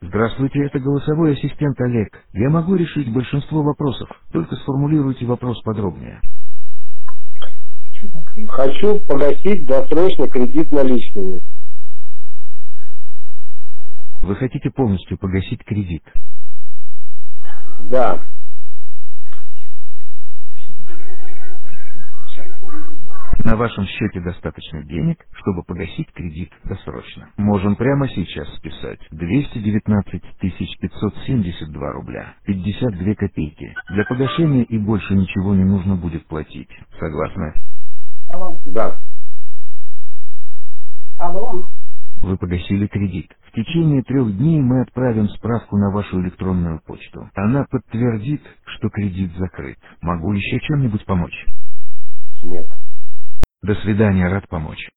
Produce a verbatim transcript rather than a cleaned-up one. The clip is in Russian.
Здравствуйте, это голосовой ассистент Олег. Я могу решить большинство вопросов, только сформулируйте вопрос подробнее. Хочу погасить досрочно кредит наличными. Вы хотите полностью погасить кредит? Да. На вашем счете достаточно денег, чтобы погасить кредит досрочно. Можем прямо сейчас списать двести девятнадцать тысяч пятьсот семьдесят два рубля пятьдесят две копейки. Для погашения и больше ничего не нужно будет платить. Согласны? Алло. Да. Алло. Вы погасили кредит. В течение трех дней мы отправим справку на вашу электронную почту. Она подтвердит, что кредит закрыт. Могу еще чем-нибудь помочь? Нет. До свидания, рад помочь.